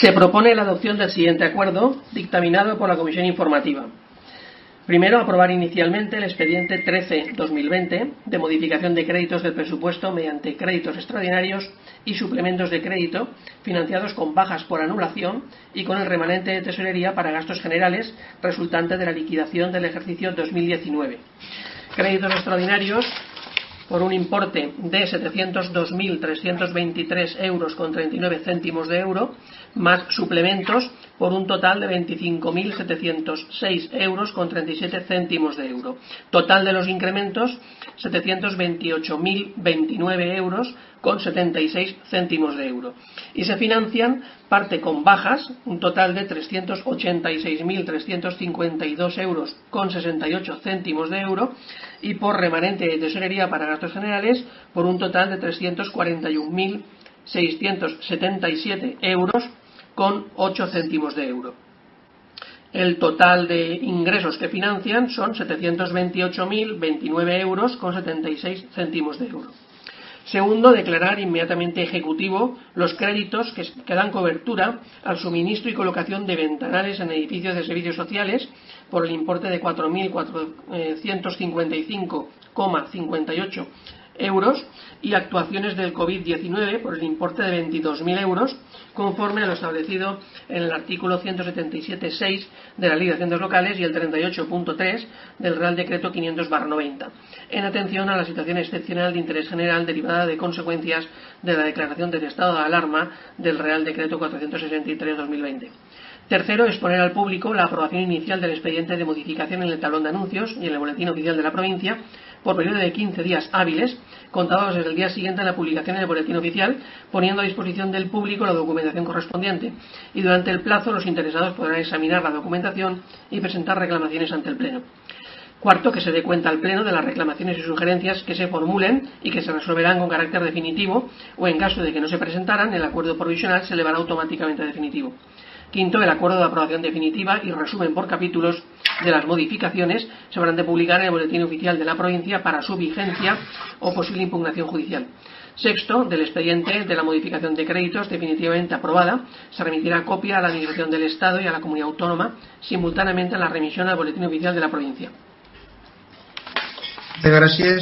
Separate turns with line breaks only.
Se propone la adopción del siguiente acuerdo, dictaminado por la Comisión Informativa. Primero, aprobar inicialmente el expediente 13/2020 de modificación de créditos del presupuesto mediante créditos extraordinarios y suplementos de crédito financiados con bajas por anulación y con el remanente de tesorería para gastos generales resultante de la liquidación del ejercicio 2019. Créditos extraordinarios por un importe de 702.323 euros con 39 céntimos de euro, más suplementos por un total de 25.706 euros con 37 céntimos de euro. Total de los incrementos, 728.029 euros con 76 céntimos de euro. Y se financian parte con bajas, un total de 386.352 euros con 68 céntimos de euro, y por remanente de tesorería para gastos generales por un total de 341.677 euros con 8 céntimos de euro. El total de ingresos que financian son 728.029 euros con 76 céntimos de euro. Segundo, declarar inmediatamente ejecutivo los créditos que dan cobertura al suministro y colocación de ventanales en edificios de servicios sociales por el importe de 4.455,58 euros y actuaciones del COVID-19 por el importe de 22.000 euros, conforme a lo establecido en el artículo 177.6 de la Ley de Haciendas Locales y el 38.3 del Real Decreto 500/90, en atención a la situación excepcional de interés general derivada de consecuencias de la declaración del estado de alarma del Real Decreto 463/2020. Tercero, exponer al público la aprobación inicial del expediente de modificación en el tablón de anuncios y en el boletín oficial de la provincia por periodo de 15 días hábiles, contados desde el día siguiente a la publicación en el boletín oficial, poniendo a disposición del público la documentación correspondiente, y durante el plazo los interesados podrán examinar la documentación y presentar reclamaciones ante el Pleno. Cuarto, que se dé cuenta al Pleno de las reclamaciones y sugerencias que se formulen y que se resolverán con carácter definitivo, o en caso de que no se presentaran, el acuerdo provisional se elevará automáticamente a definitivo. Quinto, el acuerdo de aprobación definitiva y resumen por capítulos de las modificaciones se habrán de publicar en el boletín oficial de la provincia para su vigencia o posible impugnación judicial. Sexto, del expediente de la modificación de créditos definitivamente aprobada se remitirá copia a la Administración del Estado y a la Comunidad Autónoma, simultáneamente a la remisión al boletín oficial de la provincia.
Gràcies.